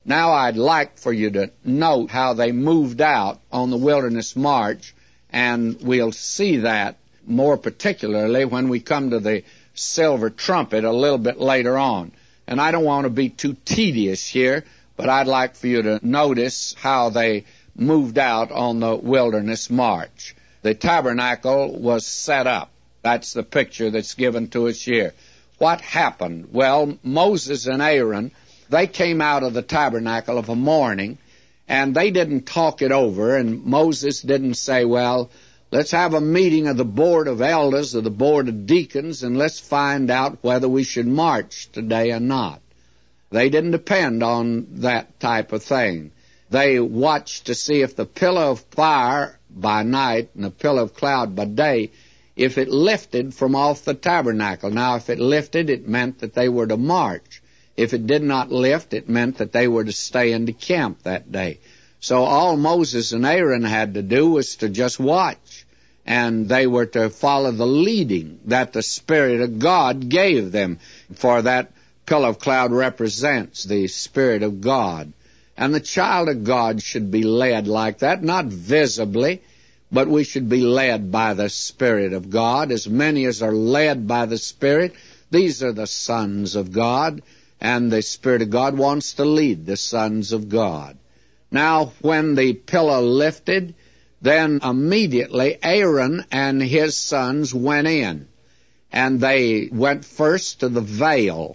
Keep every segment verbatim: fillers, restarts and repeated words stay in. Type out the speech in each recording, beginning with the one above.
Now I'd like for you to note how they moved out on the wilderness march, and we'll see that more particularly when we come to the silver trumpet a little bit later on. And I don't want to be too tedious here, but I'd like for you to notice how they moved out on the wilderness march. The tabernacle was set up. That's the picture that's given to us here. What happened? Well, Moses and Aaron, they came out of the tabernacle of a morning, and they didn't talk it over, and Moses didn't say, well, let's have a meeting of the board of elders or the board of deacons, and let's find out whether we should march today or not. They didn't depend on that type of thing. They watched to see if the pillar of fire by night and the pillar of cloud by day, if it lifted from off the tabernacle. Now, if it lifted, it meant that they were to march. If it did not lift, it meant that they were to stay in the camp that day. So all Moses and Aaron had to do was to just watch, and they were to follow the leading that the Spirit of God gave them, for that pillar of cloud represents the Spirit of God. And the child of God should be led like that, not visibly, but we should be led by the Spirit of God. As many as are led by the Spirit, these are the sons of God, and the Spirit of God wants to lead the sons of God. Now, when the pillar lifted, then immediately Aaron and his sons went in, and they went first to the veil.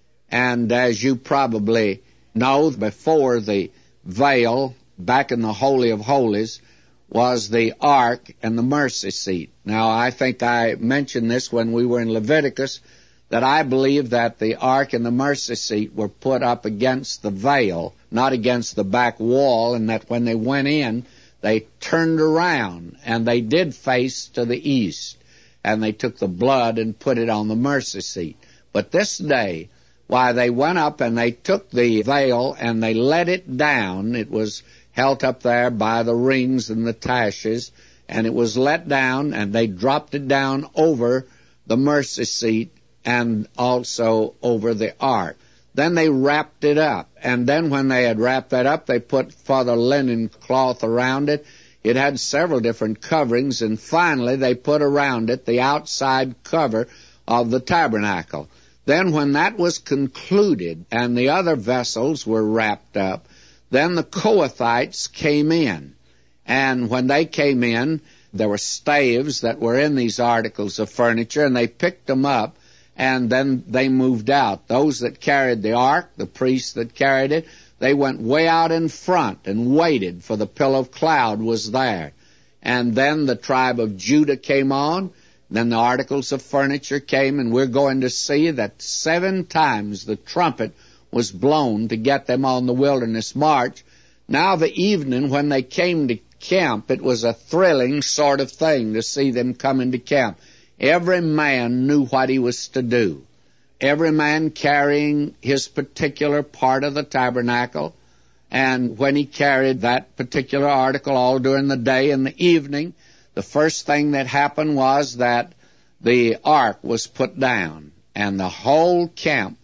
And as you probably know, before the veil, back in the Holy of Holies, was the ark and the mercy seat. Now, I think I mentioned this when we were in Leviticus, that I believe that the ark and the mercy seat were put up against the veil, not against the back wall, and that when they went in, they turned around, and they did face to the east, and they took the blood and put it on the mercy seat. But this day, why, they went up and they took the veil and they let it down. It was held up there by the rings and the taches, and it was let down, and they dropped it down over the mercy seat and also over the ark. Then they wrapped it up, and then when they had wrapped that up, they put further linen cloth around it. It had several different coverings, and finally they put around it the outside cover of the tabernacle. Then when that was concluded and the other vessels were wrapped up, then the Kohathites came in. And when they came in, there were staves that were in these articles of furniture, and they picked them up, and then they moved out. Those that carried the ark, the priests that carried it, they went way out in front and waited, for the pillar of cloud was there. And then the tribe of Judah came on. Then the articles of furniture came, and we're going to see that seven times the trumpet was blown to get them on the wilderness march. Now the evening when they came to camp, it was a thrilling sort of thing to see them come into camp. Every man knew what he was to do. Every man carrying his particular part of the tabernacle, and when he carried that particular article all during the day and the evening, the first thing that happened was that the ark was put down, and the whole camp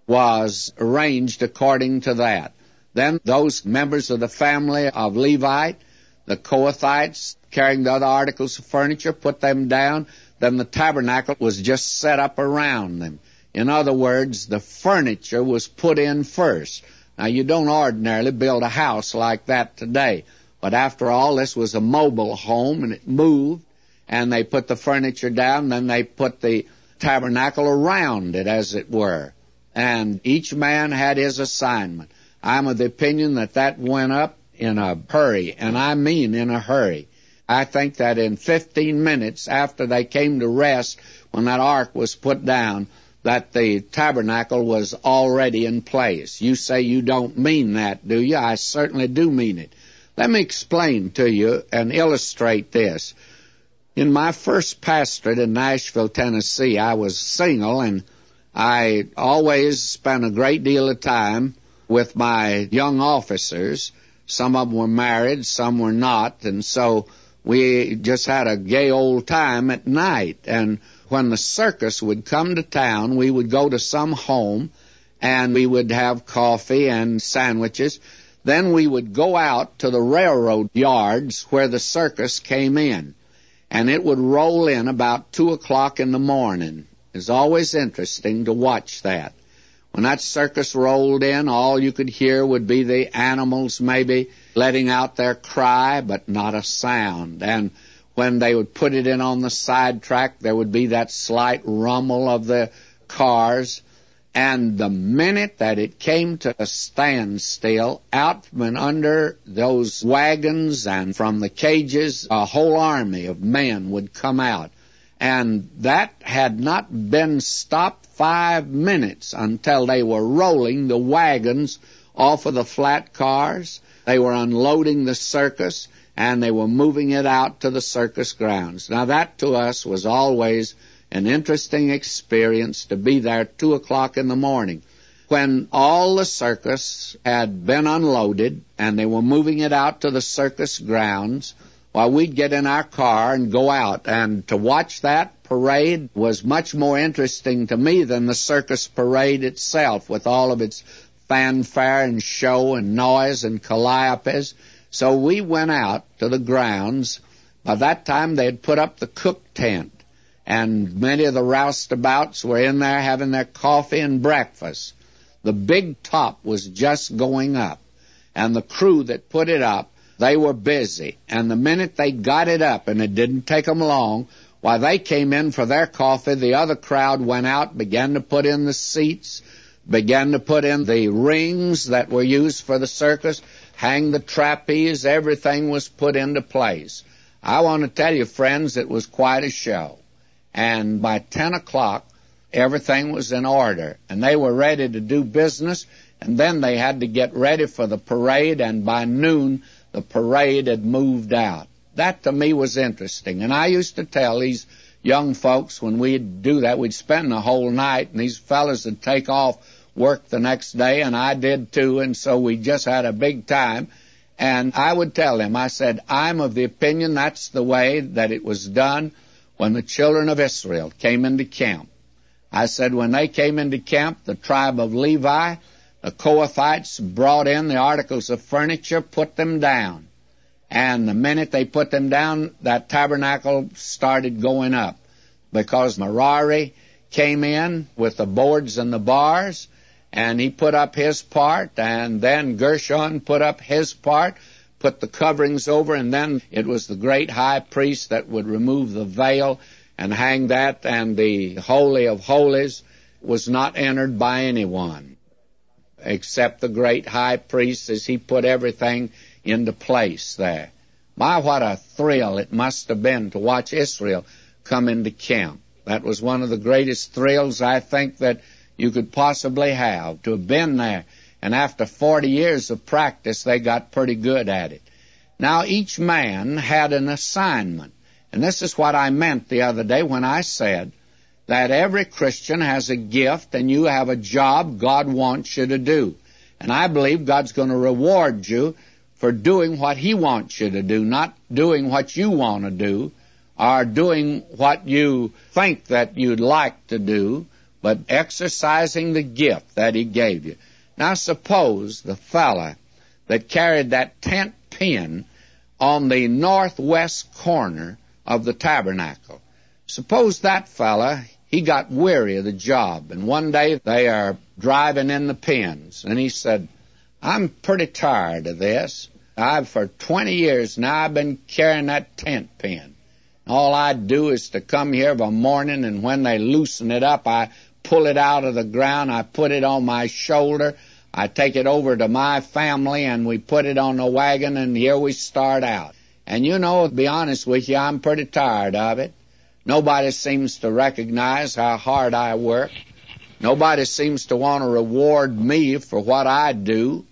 was arranged according to that. Then those members of the family of Levite, the Kohathites, carrying the other articles of furniture, put them down. Then the tabernacle was just set up around them. In other words, the furniture was put in first. Now, you don't ordinarily build a house like that today. But after all, this was a mobile home, and it moved, and they put the furniture down, then they put the tabernacle around it, as it were. And each man had his assignment. I'm of the opinion that that went up in a hurry, and I mean in a hurry. I think that in fifteen minutes after they came to rest, when that ark was put down, that the tabernacle was already in place. You say you don't mean that, do you? I certainly do mean it. Let me explain to you and illustrate this. In my first pastorate in Nashville, Tennessee, I was single, and I always spent a great deal of time with my young officers. Some of them were married, some were not, and so we just had a gay old time at night. And when the circus would come to town, we would go to some home, and we would have coffee and sandwiches. Then we would go out to the railroad yards where the circus came in, and it would roll in about two o'clock in the morning. It's always interesting to watch that. When that circus rolled in, all you could hear would be the animals maybe letting out their cry, but not a sound. And when they would put it in on the sidetrack, there would be that slight rumble of the cars. And the minute that it came to a standstill, out from under those wagons and from the cages, a whole army of men would come out. And that had not been stopped five minutes until they were rolling the wagons off of the flat cars. They were unloading the circus, and they were moving it out to the circus grounds. Now, that to us was always an interesting experience, to be there at two o'clock in the morning. When all the circus had been unloaded and they were moving it out to the circus grounds, well, we'd get in our car and go out. And to watch that parade was much more interesting to me than the circus parade itself, with all of its fanfare and show and noise and calliopes. So we went out to the grounds. By that time, they had put up the cook tent, and many of the roustabouts were in there having their coffee and breakfast. The big top was just going up, and the crew that put it up, they were busy. And the minute they got it up, and it didn't take them long, while they came in for their coffee, the other crowd went out, began to put in the seats, began to put in the rings that were used for the circus, hang the trapeze. Everything was put into place. I want to tell you, friends, it was quite a show. And by ten o'clock, everything was in order, and they were ready to do business, and then they had to get ready for the parade, and by noon, the parade had moved out. That to me was interesting, and I used to tell these young folks when we'd do that, we'd spend the whole night, and these fellas would take off work the next day, and I did too, and so we just had a big time. And I would tell them, I said, I'm of the opinion that's the way that it was done when the children of Israel came into camp. I said, when they came into camp, the tribe of Levi, the Kohathites brought in the articles of furniture, put them down. And the minute they put them down, that tabernacle started going up, because Merari came in with the boards and the bars, and he put up his part, and then Gershon put up his part, put the coverings over, and then it was the great high priest that would remove the veil and hang that, and the Holy of Holies was not entered by anyone except the great high priest, as he put everything into place there. My, what a thrill it must have been to watch Israel come into camp. That was one of the greatest thrills, I think, that you could possibly have, to have been there. And after forty years of practice, they got pretty good at it. Now, each man had an assignment. And this is what I meant the other day when I said that every Christian has a gift, and you have a job God wants you to do. And I believe God's going to reward you for doing what He wants you to do, not doing what you want to do, or doing what you think that you'd like to do, but exercising the gift that He gave you. Now, suppose the fella that carried that tent pin on the northwest corner of the tabernacle, suppose that fella, he got weary of the job, and one day they are driving in the pins, and he said, I'm pretty tired of this. I've, for twenty years now, I've been carrying that tent pin. All I do is to come here of a morning, and when they loosen it up, I pull it out of the ground, I put it on my shoulder, I take it over to my family, and we put it on the wagon, and here we start out. And you know, to be honest with you, I'm pretty tired of it. Nobody seems to recognize how hard I work. Nobody seems to want to reward me for what I do.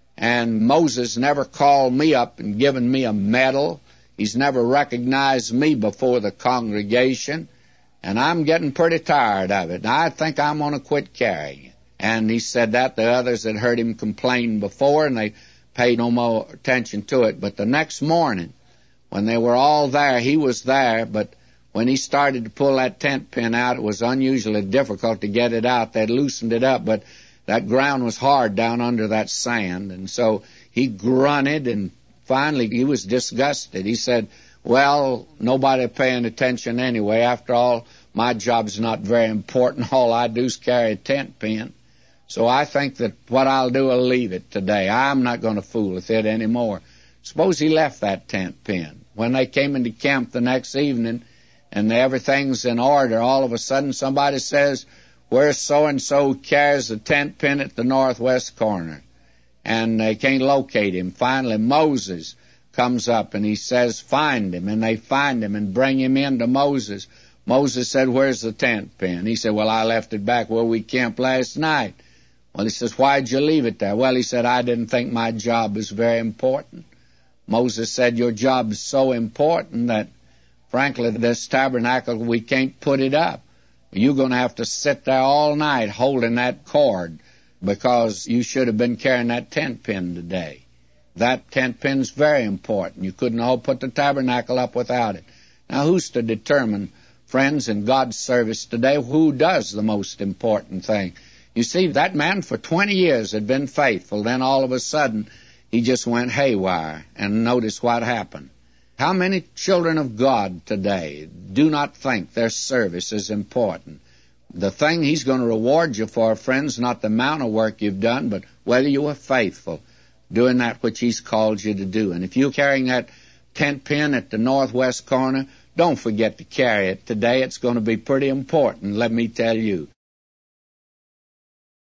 And Moses never called me up and given me a medal. He's never recognized me before the congregation. And I'm getting pretty tired of it. And I think I'm going to quit carrying it. And he said that. The others had heard him complain before, and they paid no more attention to it. But the next morning, when they were all there, he was there, but when he started to pull that tent pin out, it was unusually difficult to get it out. They'd loosened it up, but that ground was hard down under that sand, and so he grunted, and finally he was disgusted. He said, well, nobody paying attention anyway. After all, my job's not very important. All I do is carry a tent pin. So I think that what I'll do, I'll leave it today. I'm not going to fool with it anymore. Suppose he left that tent pin. When they came into camp the next evening and everything's in order, all of a sudden somebody says, where's so-and-so carries the tent pin at the northwest corner? And they can't locate him. Finally, Moses comes up and he says, find him. And they find him and bring him in to Moses. Moses said, where's the tent pin? He said, well, I left it back where we camped last night. Well, he says, why'd you leave it there? Well, he said, I didn't think my job was very important. Moses said, your job is so important that, frankly, this tabernacle, we can't put it up. You're going to have to sit there all night holding that cord because you should have been carrying that tent pin today. That tent pin's very important. You couldn't all put the tabernacle up without it. Now, who's to determine, friends, in God's service today, who does the most important thing? You see, that man for twenty years had been faithful. Then all of a sudden, he just went haywire. And notice what happened. How many children of God today do not think their service is important? The thing he's going to reward you for, friends, not the amount of work you've done, but whether you were faithful doing that which he's called you to do. And if you're carrying that tent pin at the northwest corner, don't forget to carry it today. It's going to be pretty important, let me tell you.